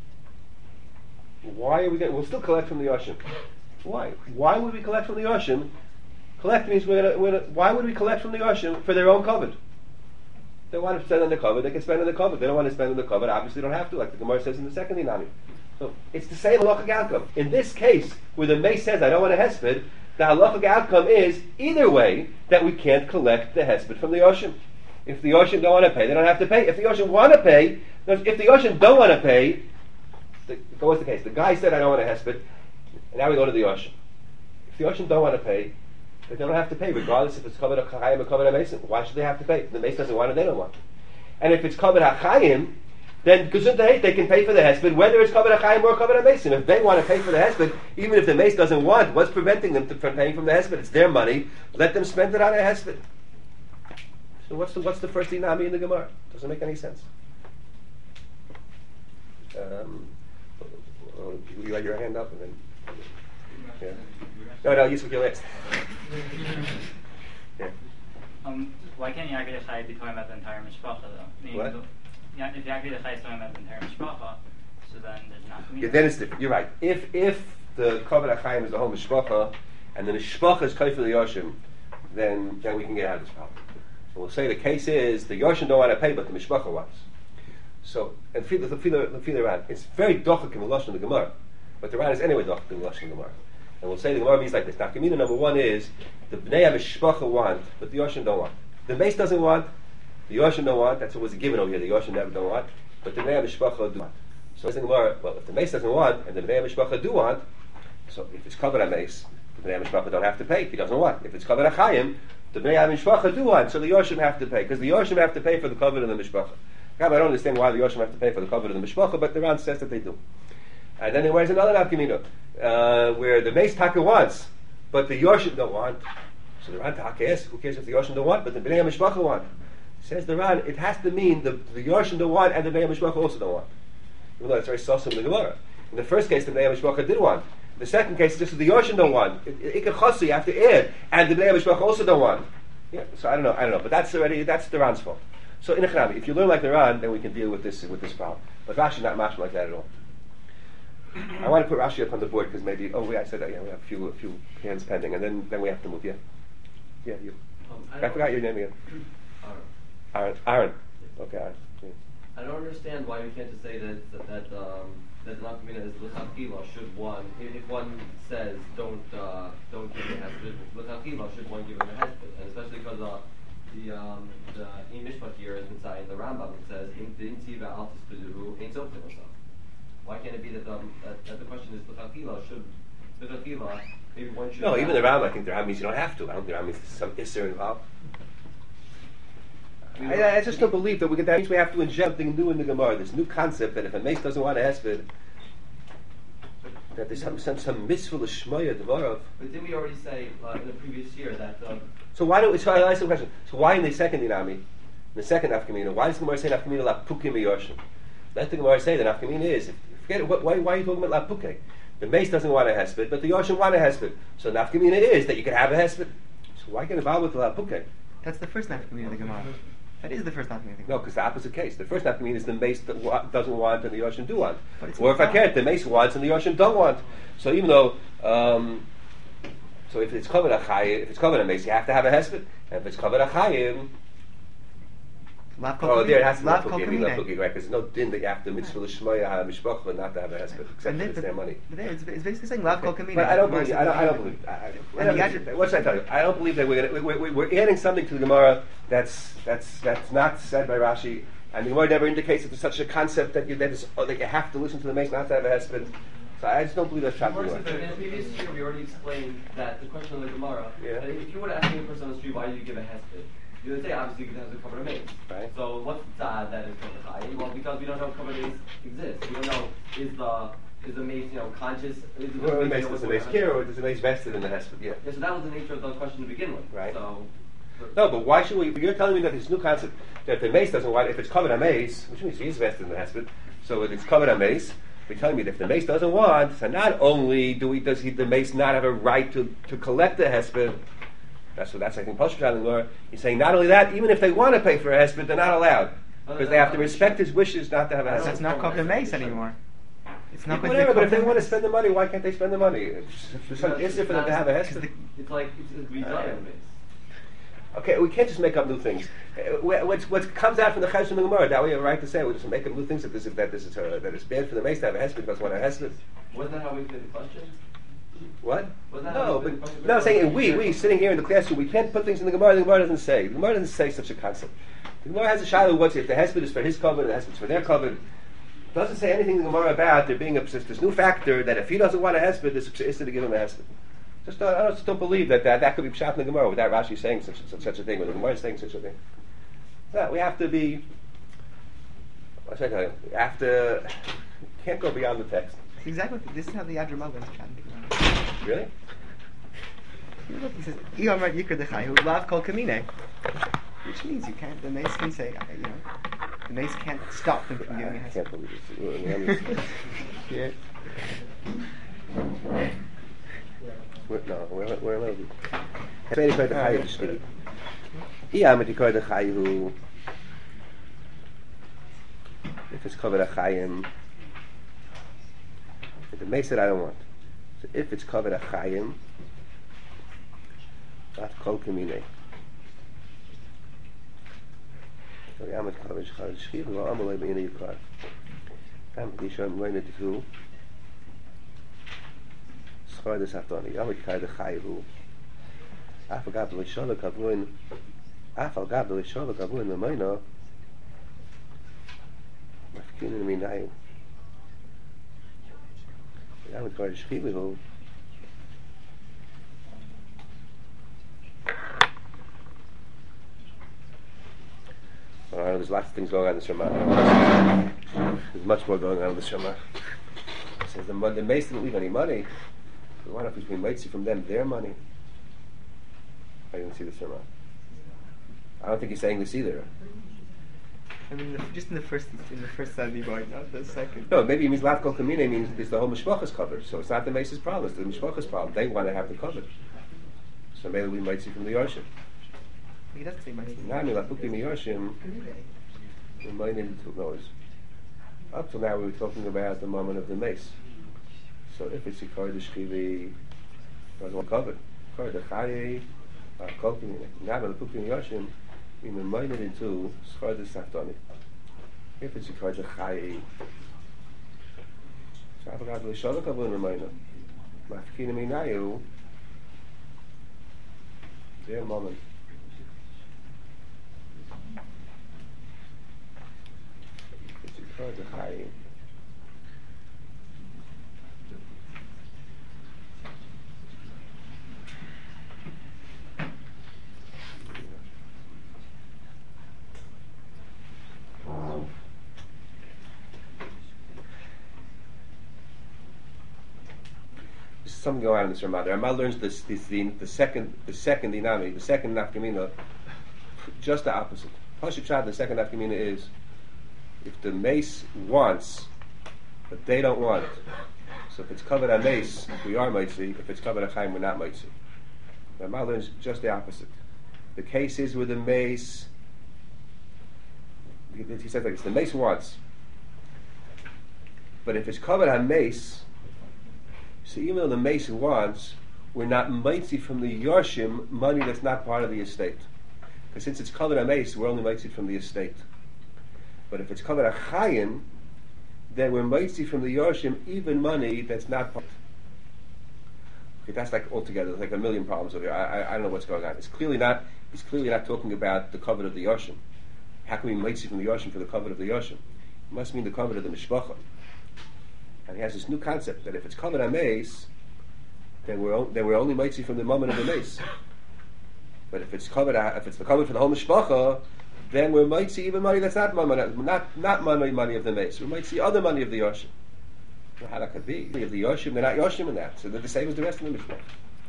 We'll still collect from the yashim. Why? Why would we collect from the yashim? Collect means why would we collect from the yashim for their own covet? They want to spend on the covet, they can spend on the covet. They don't want to spend on the covet, obviously they don't have to, like the Gemara says in the second Inami. So it's the same halachic outcome. In this case, where the mace says, I don't want a hesped, the halachic outcome is either way that we can't collect the hesped from the yashim. If the yashim don't want to pay, they don't have to pay. If the yashim want to pay, if the yashim don't want to pay, what's the case? The guy said, I don't want a hesped, and now we go to the yashim. If the yashim don't want to pay, they don't have to pay, regardless if it's covered a chayim or covered a mason. Why should they have to pay? If the mace doesn't want it, they don't want it. And if it's covered a chayim, then they can pay for the hesped, whether it's covered a chayim or covered a mason. If they want to pay for the hesped, even if the mace doesn't want, what's preventing them from paying from the hesped? It's their money. Let them spend it on a hesped. So what's the first inami in the Gemara? Doesn't make any sense. You got your hand up and then. Yeah. No, you speak your lips. Yeah. Why can't Yaakov Chai be talking about the entire mishpacha though? What? If Yaakov Chai is talking about the entire mishpacha, so then there's not. Yeah, then it's different. You're right. If the kavod achayim is the whole mishpacha, and the mishpacha is kafir the yoshim, then we can get out of this problem. So we'll say the case is the yoshim don't want to pay, but the mishpacha wants. So and the Ran, it's very dochak in the lashon of the Gemara, but the Ran is anyway dochak in the lashon of the Gemara. And we'll say the Gemara means like this. Nafkamina number one is the bnei mishpacha want, but the yoshim don't want. The mace doesn't want, the yoshim don't want. That's what was given over here. The yoshim never don't want, but the bnei mishpacha do want. So the Gemara, well, if the mace doesn't want and the bnei mishpacha do want, so if it's covered on mace, the bnei mishpacha don't have to pay if he doesn't want. If it's covered on chayim, the bnei mishpacha do want, so the yoshim have to pay because the yoshim have to pay for the covered of the mishpacha. I don't understand why the yoshim have to pay for the covered of the mishpacha, but the Ran says that they do. And then there's another nafkamina where the mace taka wants, but the yoshim don't want. So the Ran taka asks, who cares if the yoshim don't want, but the bnei mishpacha want? Says the Ran, it has to mean the yoshim don't want and the bnei mishpacha also don't want. Even though it's very soft in the Gemara. In the first case, the bnei mishpacha did want. In the second case, just the yoshim don't want. Ikach you have to add, and the bnei mishpacha also don't want. Yeah. So I don't know, but that's the Ran's fault. So in Echnami, if you learn like the Ran, then we can deal with this problem. But Rashi is not mashma like that at all. I want to put Rashi up on the board because maybe I said that we have a few hands pending, and then we have to move. Yeah, you. I forgot your name again. Aaron. Okay, Aaron. Yeah. I don't understand why we can't just say that the nafkamina is l'chakila should one. If one says don't give him a hesped, l'chakila should one give him a hesped, and especially because the in mishpat here is inside the Rambam. It says in tiva al tispeduru ein zoftim or something. Why can't it be that the question is l'chakila maybe one should? No, even the Rambam. I think the Rambam means you don't have to. I don't think the Rambam means some isser involved. I just don't believe that that means we have to inject something new in the Gemara. This new concept that if a mace doesn't want a hesped, that there's some mitzvah l'shmoya dvarav. But didn't we already say in the previous year that? So why don't we? So I ask the question. So why in the second inami, in the second nafkamina, why does the Gemara say nafkamina la pukim yoshim? Let the Gemara say the nafkamina is. Forget it. Why are you talking about la puke? The mace doesn't want a hesped, but the yoshim want a hesped. So nafkamina is that you can have a hesped. So So why get involved with the lapuke? That's the first nafkamina of the Gemara. That is the first nafkamina of the No, Gemara. because the opposite case. The first nafkamina is the mace that doesn't want and the Yoshim do want. But it's Or if I not- can't, the mace wants and the Yoshim don't want. So even though, so if it's covered a chayim, if it's covered a mace, you have to have a hesped. And if it's covered a chayim, Lav kol oh, there it has kamine. to be Lav kol lapuke, kamine. right? Because there's no din that you have to mitzvah l'shmoya ha-mishpach not to have a hesped, except And if then- it's their money. But there, it's basically saying lav kol kamine. But I don't Gemara believe. says I don't that- believe. And the Yad- What should I tell you? I don't believe that we're adding something to the Gemara that's not said by Rashi, and the Gemara never indicates that there's such a concept that you have to listen to the mace not to have a hesped. So I just don't believe that's shocking. In the previous year, we already explained that the question of the Gemara. Yeah. That if you were to ask any person on the street, why do you give a hesped? You would say obviously because it has to cover the mace. Right. So what's the tzad that is covered chayim? Well, because we don't know if covered mace exists. We don't know is the mace conscious? Is the Well, mace does the mace care or does the mace vested in the hesped? Yeah. Yeah, so that was the nature of the question to begin with. Right. So. No, but why should we? You're telling me that this new concept that if the mace doesn't want, if it's covered on mace, which means he is vested in the hesped, so if it's covered on mace, you're telling me that if the mace doesn't want, so not only does the mace not have a right to collect the hesped. That's I think Pasha telling Laura. He's saying not only that, even if they want to pay for a hesped, they're not allowed because they have to respect his wishes not to have a hesped. That's not called the mace anymore. It's not going to be Whatever, but if they called want to the spend the money, why can't they spend the money? It's easier for them to have a hesped. It's like it's redone in mace. Okay, we can't just make up new things. What comes out from the Chesed and the Gemara, that we have a right to say, we just make up new things that it's bad for the mace to have a hesped because want a hesped. Wasn't that how we did the question? What? Was that No, how but no, I'm saying we sitting here in the classroom, we can't put things in the Gemara. The Gemara doesn't say. The Gemara doesn't say such a concept. The Gemara has a shiloh. What's if the hesped is for his covenant, the hesped is for their covenant. It doesn't say anything in the Gemara about there being this new factor that if he doesn't want a hesped, there's a to give him a hesped. I just don't believe that could be pshat in the Gemara without Rashi saying such a thing, or the Gemara saying such a thing. No, we have to be. What should I tell you? We have to. Can't go beyond the text. It's exactly. This is how the Yad Ramal is chatting. Really? He says, "Iyamar yikar dechayu lav kol kamine," which means you can't. The mace can say, the mace can't stop him from giving a I hesped. can't believe this. Yeah. Where am I? Tweede kwijt de chayu geschreven. Ja, met die kwijt de chayu. If it's covered a chayim, the mace that I don't want. So if it's covered a chayim, not kol kamine. So ja, met kwijt de geschreven, wel allemaal even in je kaart. Ja, met die zo'n mooi net te Schoi des Haftoni, ja, mit kai de Chayvu. Afal gab de Lishol Kavuin, the Meino, Mafkin in Minayu. Ja, mit kai de Schrivu. There's lots of things going on in this Shema. There's much more going on in this Shema. It says the mace didn't leave any money. We want to be mitzi from them their money. I didn't see this Shema. I don't think he's saying this either. I mean, just in the first Sadi boy, not the second. No, maybe he means Lav Kol Kamine means is the whole mishpachas covered. So it's not the mace's problem; it's the mishpachas problem. They want to have the cover. So maybe we might see from the Yarshim. He doesn't say mice. Nami Lafukim Yarshim. We might need to know. Up till now, we were talking about the moment of the mace. So if it's a kar de shchivi, doesn't want covered. Kar de chayi, kol kamine. Nami Lafukim Yarshim. We might need to schar de saftani. If it's a kar de chayi. So I forgot to show the kavun reminder. Mafkina minayu. Their moment. It's a kar de chayi. Something going on in this Ramah. The Ramah learns the second dinami, the second nafkamina, just the opposite. Pashup Shad, the second nafkamina is if the mace wants, but they don't want it. So if it's covered on mace, we are mitzi. If it's covered on chaim, we're not mitzi. The Rama learns just the opposite. The case is with the mace. He says like this: the mace wants, but if it's covered on mace, so even though the mace wants, we're not mitzi from the Yoshim money that's not part of the estate. Because since it's covered on mace, we're only mitzi from the estate. But if it's covered on Chayim, then we're mitzi from the Yoshim even money that's not part. Okay, that's like altogether, there's like a million problems over here. I don't know what's going on. He's clearly not talking about the covet of the Yoshim. How can we mitzi from the Yoshim for the covet of the Yoshim? It must mean the covet of the Mishpacha. And he has this new concept that if it's covered on mace, then we're only mitzi from the moment of the mace. But if it's the covet for the whole Mishpacha, then we're mitzi even money that's not money of the mace. We might see other money of the Yoshim. Well, how that could be? Of the Yoshim, they're not Yoshim in that, so they're the same as the rest of the Mishpacha.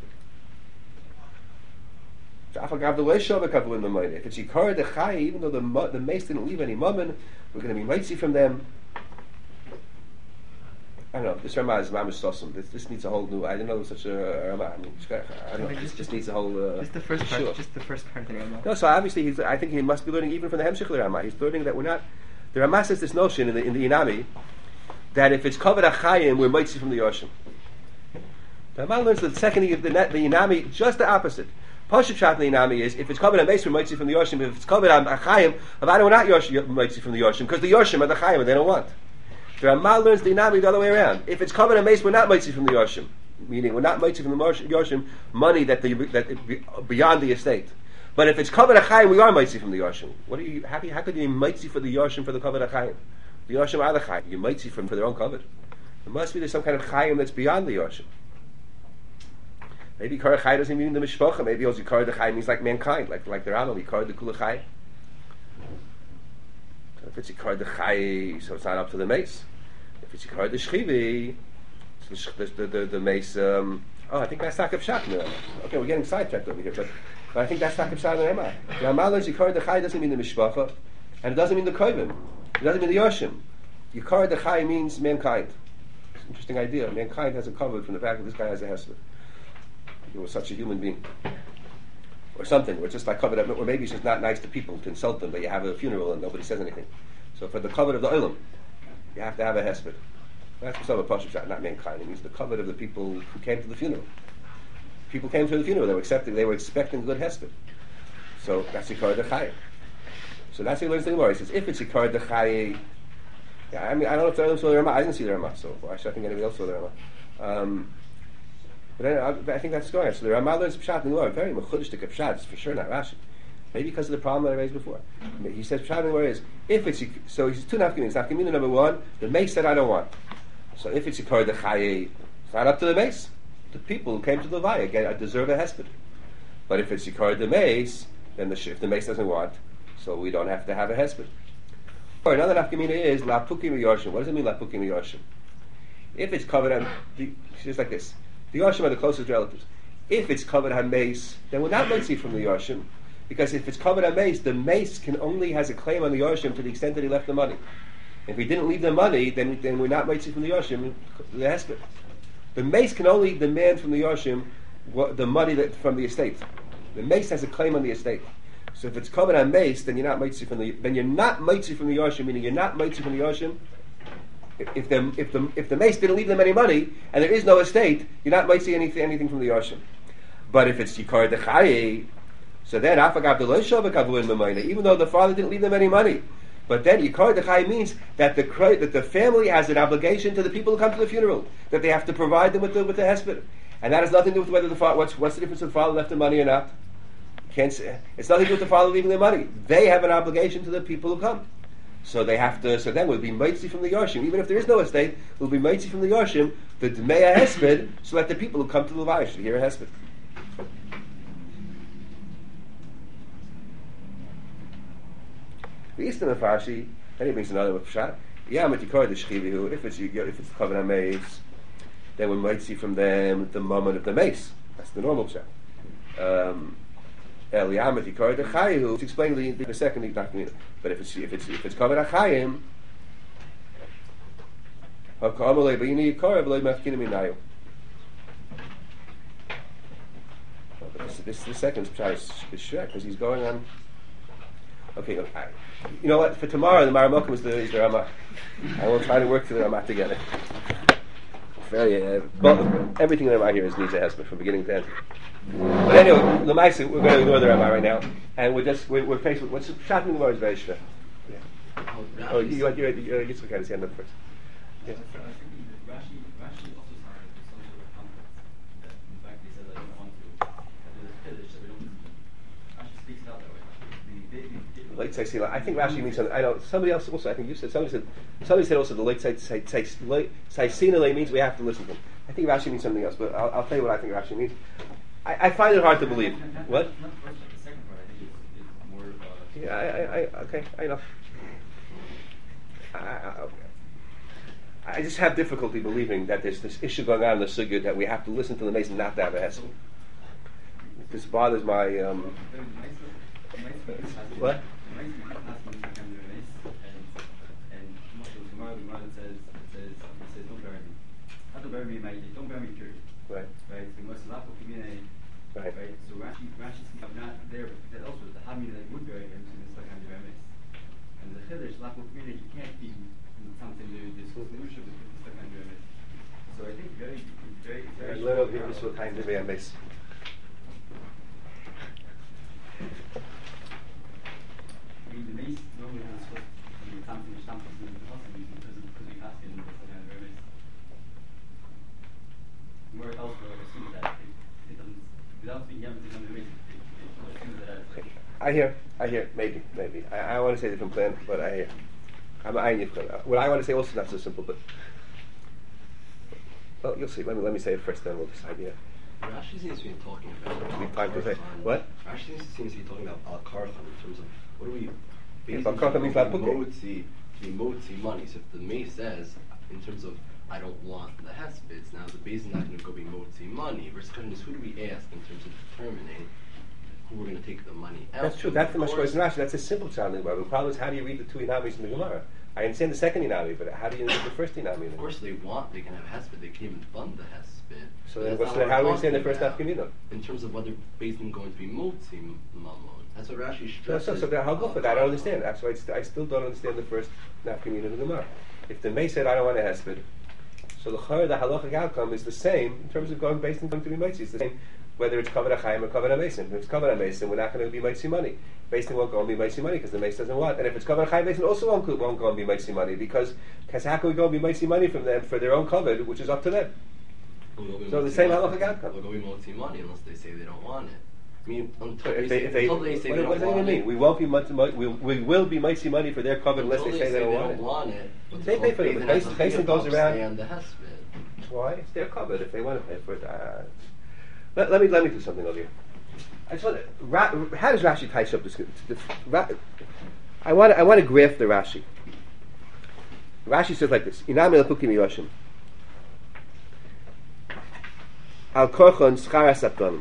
If it's Yikar the Chai, even though the mace didn't leave any mammon, we're going to be mitzi from them. I don't know. This Rama is Mamish Sosim. This needs a whole new. I didn't know there was such a Rama. I mean, I don't know. This needs a whole. Just the first part. Just the first part of the Rama. No, so obviously I think he must be learning even from the Hemshech Rama. He's learning that we're not. The Rama says this notion in the Inami that if it's covered achayim, we're mitzi from the Yoshim. The Rama learns that the second of the Inami just the opposite. Pashup Shat in the Inami is if it's covered on base, we're mitzi from the Yoshim. If it's covered on achayim, we're not mitzi from the Yoshim because the Yoshim are the chayim and they don't want. The Rama learns the Inami the other way around. If it's covered on mace, we're not mitzi from the Yoshim. Meaning, we're not mitzi from the Yoshim money that beyond the estate. But if it's covered achayim, we are mitzi from the Yoshim. How could you be mitzi for the Yoshim for the covered achayim? The Yoshim are the chayim. You're mitzi for their own covered. There must be some kind of chayim that's beyond the Yoshim. Maybe Kar Chai doesn't mean the Mishpacha. Maybe also Kar the Chai means like mankind, like the Rama. We Kar the Kula Chai. If it's Yikar the Chai, so it's not up to the mace. If it's Yikar the Shchivi, so the mace. I think that's Takab Shat. Okay, we're getting sidetracked over here, but I think that's Takab Shat in the Rama. The Rama learns Yikar the Chai doesn't mean the Mishpacha, and it doesn't mean the Koivim. It doesn't mean the Yoshim. Yikar the Chai means mankind. It's an interesting idea. Mankind has a covered from the fact that this guy has a hesed. He was such a human being. Or something, or it's just like covered up, or maybe it's just not nice to people to insult them, but you have a funeral and nobody says anything. So for the covet of the Olam, you have to have a hesped. That's what's up with Pashup Shat, not mankind. It means the covet of the people who came to the funeral. People came to the funeral, they were expecting good hesped. So that's Yikar the Chai. So that's what he learns the Gemara. He says, if it's Yikar the Chai, I mean, I don't know if the Olam saw the Rama. I didn't see the Rama, so I think anybody else saw the Rama. But I think that's going on. So the Rama learns Pshat in the Gemara, very mechudesh to Pshat. It's for sure not Rashi. Maybe because of the problem that I raised before. He says Pshat in the Gemara is if it's so. He says two nafkaminas. Nafkamina number one, the mace said I don't want. So if it's Yikar the Chaye, it's not up to the mace. The people who came to the Vaya deserve a hesped. But if it's Yikar the mace, then if the mace doesn't want, so we don't have to have a hesped. Or another nafkamina is lapukim yoshim. What does it mean lapukim yoshim? If it's covered on, it's like this. The Yoshim are the closest relatives. If it's covered on mace, then we're not mitzi from the Yoshim, because if it's covered on mace, the mace only has a claim on the Yoshim to the extent that he left the money. If he didn't leave the money, then we're not mitzi from the Yoshim. The mace can only demand from the Yoshim the money from the estate. The mace has a claim on the estate. So if it's covered on mace, then you're not mitzi from the Yoshim, meaning you're not mitzi from the Yoshim. If the mace didn't leave them any money and there is no estate, you're not might see anything from the Yoshim. But if it's Yikar the Chaye, so then even though the father didn't leave them any money, but then Yikar the Chaye means that the family has an obligation to the people who come to the funeral, that they have to provide them with the hesped, and that has nothing to do with whether the father what's the difference if the father left the money or not. It's nothing to do with the father leaving the money. They have an obligation to the people who come. So they have to. So then we'll be mitzi from the Yoshim. Even if there is no estate, we'll be mitzi from the Yoshim. The Dmei Hesped, so that the people who come to the Levaya should hear a Hesped. The Eastern Afashi, then he brings another with Pshat. Yeah, but Yikar the Shchivihu. If it's covered on mace, then we might see from them the moment of the mace. That's the normal Pshat. Eliyamet Yikar the Chayu. It's explained the second document. But if it's covered achayim, this second pshat is short because he's going on. Okay, look, you know what? For tomorrow, the Maramokim is the Ramah. I will try to work through the Ramah together. Very, everything in the Ramah here is needs a hesped from beginning to end. But anyway, Lamaisa, we're going to ignore the Ramah right now, and we're faced with what's pshat in the Gemara is very short. Yeah. Oh, you want Yitzchak had his hand up first. Yeah. I think Rashi also started with some sort of context that in fact they said that they don't want to do this Kiddush, so we don't. Rashi speaks it out that way. Late Tzaisila. I think Rashi means something. I know somebody else also. I think you said somebody said also the late Tzaisila means we have to listen to him. I think Rashi means something else, but I'll tell you what I think Rashi means. I find it hard to believe. What? Not the first, but the second part. I think it's more. Yeah, okay, I know. I just have difficulty believing that there's this issue going on in the sugya that we have to listen to the mason not to have a hesed. This bothers my. What? Don't bury me, don't bury me, period. Right. Right. Right. Right. So Rashi is not there, but that also the Hamid that would bury him, so it's like I'm the and the Chiddush Lapo community can't be something to this solution with this like I'm the So I think very little people will kind of be a miss. The mace normally has something because we ask him this like I'm the Where else would I assume that it doesn't, without speaking everything on the mace, it assumes that. I hear, maybe. I want to say a different plan, but I hear. What I want to say also is not so simple, but well, you'll see. Let me say it first, then we'll decide. Yeah. Rashi seems to be talking about. We time to say what? Rashi seems to be talking about al karchan in terms of what do we. Al karchan means motzi money. So if the mace says in terms of I don't want the hespeds, now the base is not going to go be motzi money. Versus who do we ask in terms of determining who we're going to take the money out? That's true. That's the Mashkois and Rashi. That's a simple sounding word. The problem is how do you read the two inamis in the Gemara? I understand the second inami, but how do you read the first inami? Of course, they can have hesped. They can even fund the hesped. So then, how do we understand the first nafkamina? In terms of whether based on going to be motzi mamon. That's what Rashi stresses. So I'll go for that. I don't understand. That's why I still don't understand the first nafkamina of the Gemara. If the May said I don't want a hesped, so the halachic outcome is the same in terms of going based on going to be mitzi. It's the same whether it's kavod achayim or kavod hamesim. If it's kavod hamesim, we're not going to be mitzi money. Based on won't go and be mitzi money because the mace doesn't want. And if it's kavod achayim, mason also won't go and be mitzi money because how can we go and be mitzi money from them for their own kavod, which is up to them? So the same halachic outcome. We'll go be mitzi money unless they say they don't want it. I mean, until if they say what they does don't that want mean? it. We won't be we will be mitzi money for their kavod unless they say they don't want it. They pay for it. The mason goes around. The hesped. Why? It's their covered if they want to pay for it. Let me do something over here. I just want how does Rashi tie up this? I want to graph the Rashi. Rashi says like this: Inami lapukim yoshim al korchon scharas atanim.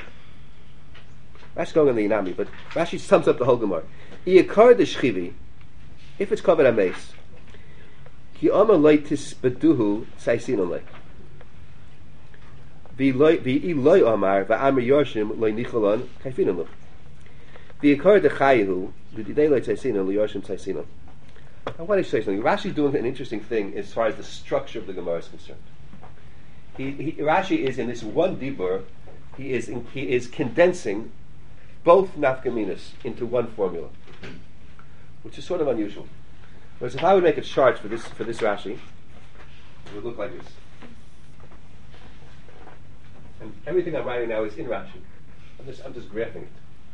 Rashi going on the Inami, but Rashi sums up the whole Gemara. Iyakar the shchivi, if it's covered a mace. Ki amar leitis beduhu saisin olay. Vi loy amar va'amar yoshim loy nicholon kaifinum. Vi akar de chayihu v'didei loy saisin loy yoshim saisin. I want to say something. Rashi is doing an interesting thing as far as the structure of the Gemara is concerned. Rashi is in this one dibur. He is condensing both nafkaminas into one formula, which is sort of unusual. Whereas if I would make a chart for this Rashi, it would look like this. And everything I'm writing now is in Rashi. I'm just graphing it.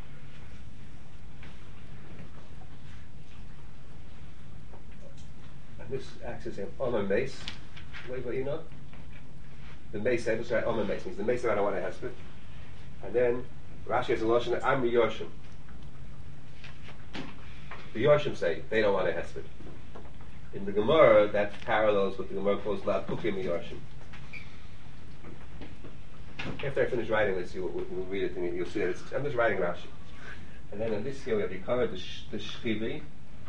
And this axis is on a mace. What you know? The mace says on a mace means the mace that I don't want to hesped. And then Rashi has a lotion that I'm Yoshim. The Yoshim say they don't want to hesped. In the Gemara, that parallels what the Gemara calls La Pukim Yoshim. After I finish writing, let's see we'll read it and you'll see that I'm just writing Rashi. And then in this here we have Yikara the Shchivi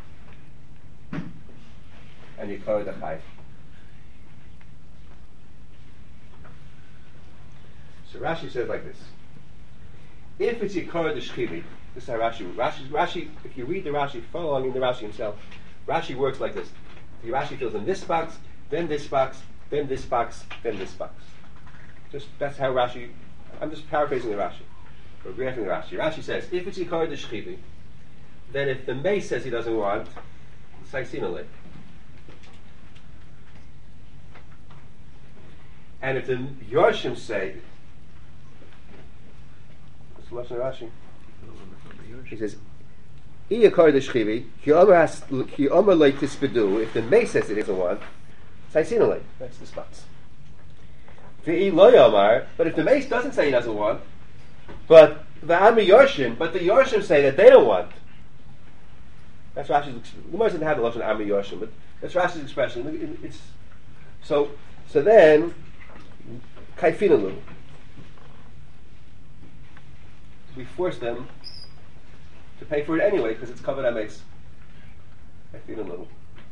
and Yikara the Chai. So Rashi says like this: if it's Yikar the Shchivi, this is how Rashi, if you read the Rashi, follow along in the Rashi himself, Rashi works like this. The Rashi fills in this box, then this box, then this box, then this box. Just, that's how Rashi, I'm just paraphrasing the Rashi, or graphing the Rashi. Rashi says, if it's Yikar the Shchivi, then if the May says he doesn't want, Saisinale. And if the Yorshim say, what's the lesson of Rashi? He says, Iyakar the Shchivi, Ki Omer like Tispadu, if the May says it doesn't want, Saisinale. That's the spots. V'i Lo Yomar, but if the Mace doesn't say he doesn't want, but the Ami Yorshim, but the Yorshim say that they don't want, that's Rashi's. The Gemara doesn't have the lesson Ami Yorshim, but that's Rashi's expression. It's so then Kaifinalu. We force them to pay for it anyway because it's covered Ames. Kaifinalu.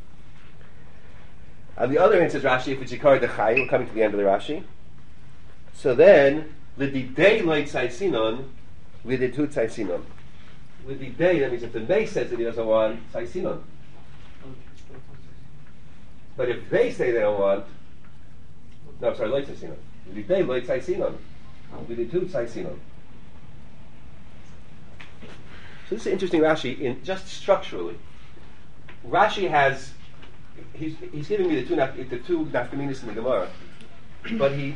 On the other hand, says Rashi, if it's Yikar Dechai, we're coming to the end of the Rashi. So then, L'didei loy tzaysinon, L'ditu tzaysinon. L'didei, that means if the May says that he doesn't want, tzaysinon. But if they say they don't want, no, sorry, loy tzaysinon. L'didei loy tzaysinon, L'ditu tzaysinon. So this is interesting Rashi, in just structurally. Rashi has, he's giving me the two nafkaminas in the Gemara, but he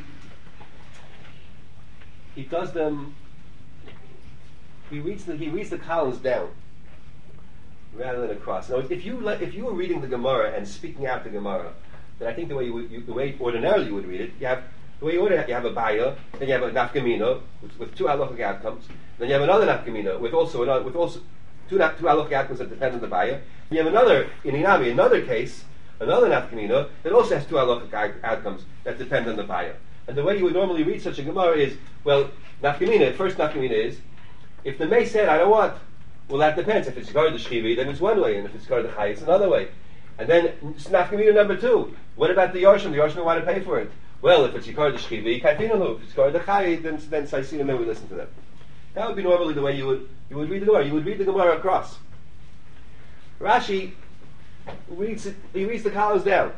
does them. He reads the columns down rather than across. Now, if you were reading the Gemara and speaking out the Gemara, then I think the way ordinarily you would read it, you have you have a baya, then you have a nafkamina with two halachic outcomes, then you have another nafkamina with also two halachic outcomes that depend on the baya. And you have another in Inami, another case, another nafkamina that also has two halachic outcomes that depend on the baya. And the way you would normally read such a Gemara is, well, nafkamina. First nafkamina is, if the May said, I don't want, well, that depends. If it's Yikar the Shchivi, then it's one way, and if it's Yikar the Chai, it's another way. And then nafkamina number two. What about the Yarshim? The Yarshim don't want to pay for it. Well, if it's Yikar the Shchivi, Kaifinalu. If it's Yikar the Chai, then Saisi, and then we listen to them. That would be normally the way you would read the Gemara. You would read the Gemara across. Rashi reads the columns down.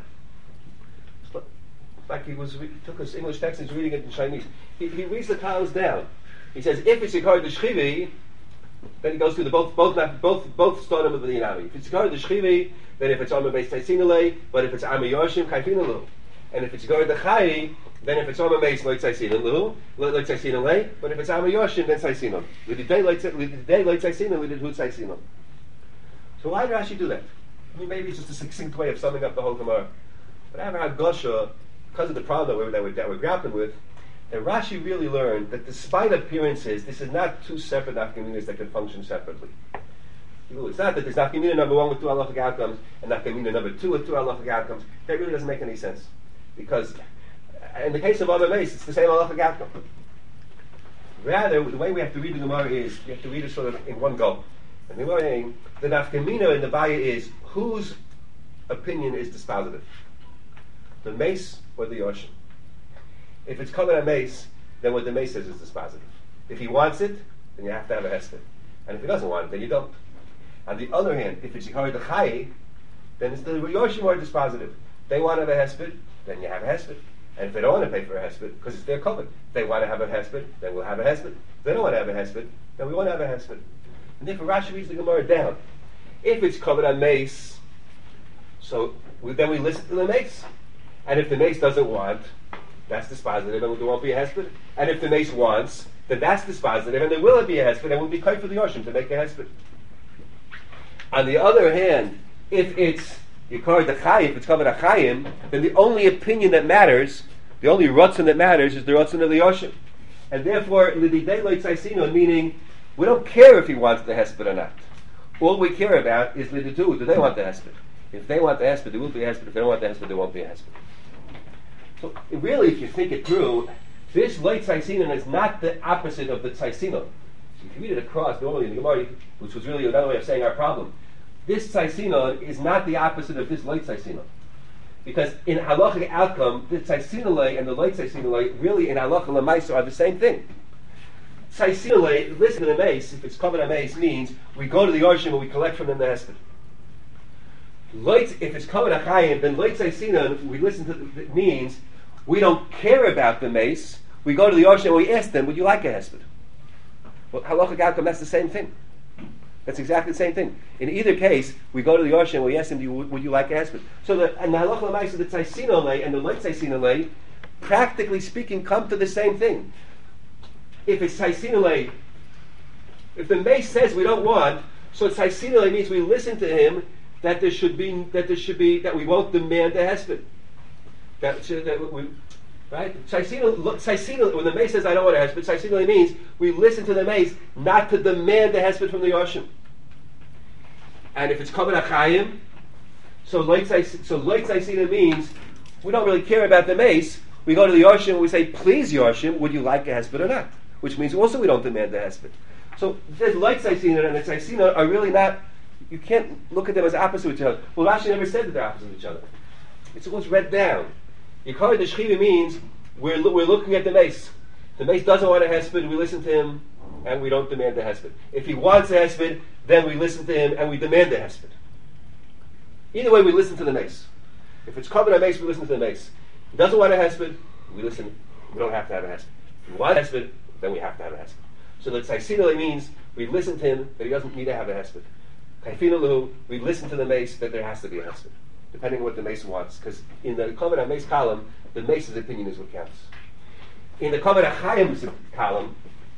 Like he took his English text and he's reading it in Chinese. He reads the columns down. He says, if it's Yikar the Shchivi, then he goes through the both stonim of the Inami. If it's Yikar the Shchivi, then if it's Omer Beis Taisinale, but if it's Ami Yoshim, Kaifinalu. And if it's Yikar the Chai, then if it's Omer Beis Lo Taisinale, but if it's Ami Yoshim, then Taisinam. L'didei Lo Taisinam, L'ditu Taisinam. So why did Rashi do that? I mean, maybe it's just a succinct way of summing up the whole Gemara. But I have had Gosha, because of the problem that we're grappling with, and Rashi really learned that despite appearances, this is not two separate nafkaminas that can function separately. It's not that there's nafkamina number one with two halachic outcomes and nafkamina number two with two halachic outcomes. That really doesn't make any sense. Because in the case of Omer Beis, it's the same halachic outcome. Rather, the way we have to read the Gemara is, we have to read it sort of in one go. And the way the nafkamina in the Baya is, whose opinion is dispositive? The Mace or the Yoshim? If it's covered on Mace, then what the Mace says is dispositive. If he wants it, then you have to have a hesped. And if he doesn't want it, then you don't. On the other hand, if it's Yikar the Chai, then it's the Yoshim are dispositive. They want to have a hesped, then you have a hesped. And if they don't want to pay for a hesped, because it's their covered, they want to have a hesped, then we'll have a hesped. If they don't want to have a hesped, then we won't have a hesped. And therefore Rashi reads the Gemara down. If it's covered on Mace, so then we listen to the Mace. And if the Mace doesn't want, that's dispositive, and there won't be a hesped. And if the Mace wants, then that's dispositive, and there will be a hesped, and we'll be kai for the Yoshim to make a hesped. On the other hand, if it's Yikar the Chai, if it's covered Achayim, then the only opinion that matters, the only Ratzon that matters, is the Ratzon of the Yoshim. And therefore, L'didei Lo Tzaisino, meaning, we don't care if he wants the hesped or not. All we care about is L'ditu, do they want the hesped? If they want the hesped, there will be a hesped. If they don't want the hesped, there won't be a hesped. So really, if you think it through, this Lo Tzaisino is not the opposite of the Tzaisino. So if you read it across, normally in the Gemara, which was really another way of saying our problem, this Tzaisino is not the opposite of this Lo Tzaisino. Because in halachic outcome, the Tzaisinole and the Lo Tzaisino really in halacha l'maisa are the same thing. Tzaisinale, listen to the mace, if it's covered on mace, means we go to the Yarshim and we collect from them the hesped. If it's covered on Chayim, then Leit Tzaisinan, we listen to it means we don't care about the mace, we go to the Yarshim and we ask them, would you like a hesped? Well, halachic outcome, that's the same thing. That's exactly the same thing. In either case, we go to the Yarshim and we ask them, would you like a hesped? So the halacha l'maisa, the Tzaisinale and the Leit Tzaisinale, practically speaking, come to the same thing. If it's Tzaisinale, if the mace says we don't want, so Tzaisinale means we listen to him that that we won't demand the hesped. Right? Tzaisinale, when the mace says I don't want a hesped, Tzaisinale means we listen to the mace not to demand the hesped from the Yarshim. And if it's Kavod HaChaim, so Leit Tzaisinale means we don't really care about the mace. We go to the Yarshim and we say, please Yarshim, would you like a hesped or not? Which means also we don't demand the hesped. So the Leit Tzaisinale and the Tzaisinale are really not, you can't look at them as opposite of each other. Well, Rashi never said that they're opposite of each other. It's almost read down. Yikari the Shchiva means we're looking at the mace. The mace doesn't want a hesped, we listen to him, and we don't demand the hesped. If he wants a hesped, then we listen to him and we demand the hesped. Either way, we listen to the mace. If it's covered on mace, we listen to the mace. If he doesn't want a hesped, we listen. We don't have to have a hesped. If we want a hesped, then we have to have a hesped. So the tzaisinale means we listen to him that he doesn't need to have a hesped. Kaifinalu, we listen to the mace that there has to be a hesped, depending on what the mace wants. Because in the Kavod HaMace column, the mace's opinion is what counts. In the Kavod HaChaim's column,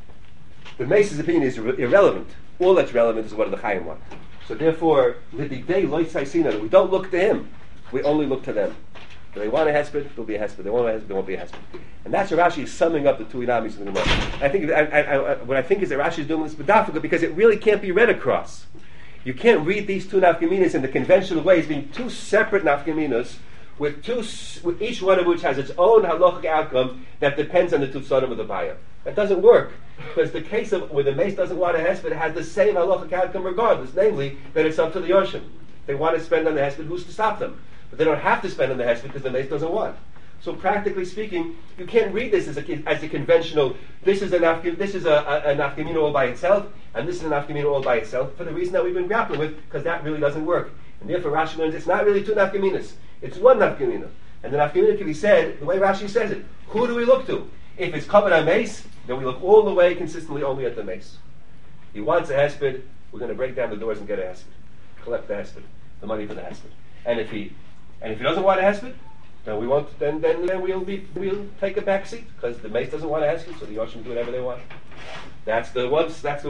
the mace's opinion is irrelevant. All that's relevant is what the Chaim want. So therefore, l'digdei lo tzaisinale, we don't look to him, we only look to them. If they want a hesped, there'll be a hesped. They want a hesped, there won't be a hesped. And that's what Rashi is summing up the two inamis in the Gemara. I think what I think is that Rashi is doing this b'dafka because it really can't be read across. You can't read these two nafkaminas in the conventional way as being two separate nafkaminas with each one of which has its own halachic outcome that depends on the two tzodim of the baya. That doesn't work because the case of where the mace doesn't want a hesped, it has the same halachic outcome regardless, namely that it's up to the Yarshim. They want to spend on the hesped, who's to stop them? But they don't have to spend on the hesped because the mace doesn't want. So practically speaking, you can't read this as a conventional. This is a nafkamina all by itself, and this is a nafkamina all by itself for the reason that we've been grappling with, because that really doesn't work. And therefore, Rashi learns it's not really two nafkaminas; it's one nafkamina. And the nafkamina can be said the way Rashi says it. Who do we look to? If it's covered on mace, then we look all the way consistently only at the mace. He wants a hesped, we're going to break down the doors and get a hesped, collect the hesped, the money for the hesped. And if he doesn't want a hesped, then we won't. Then we'll take a back seat because the mace doesn't want a hesped, so the Yarshim do whatever they want. That's the Yikar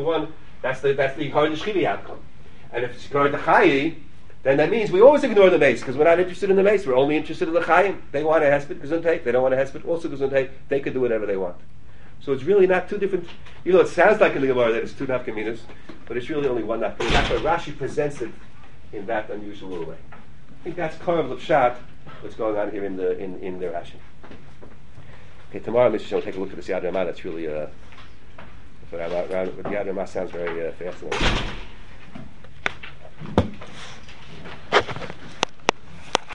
Shchivi outcome. And if it's Yikar Chayi, then that means we always ignore the mace because we're not interested in the mace. We're only interested in the Chayim. They want a hesped, gesundheit. They don't want a hesped, also gesundheit. They could do whatever they want. So it's really not two different. It sounds like in the Gemara that it's two nafkaminas, but it's really only one nafkamina. That's why Rashi presents it in that unusual way. I think that's Karav L'Pshat, what's going on here in the Rashi. Okay, tomorrow, Mr. Shon, take a look at this Yad Ramah. That's really, the Yad Ramah sounds very fascinating.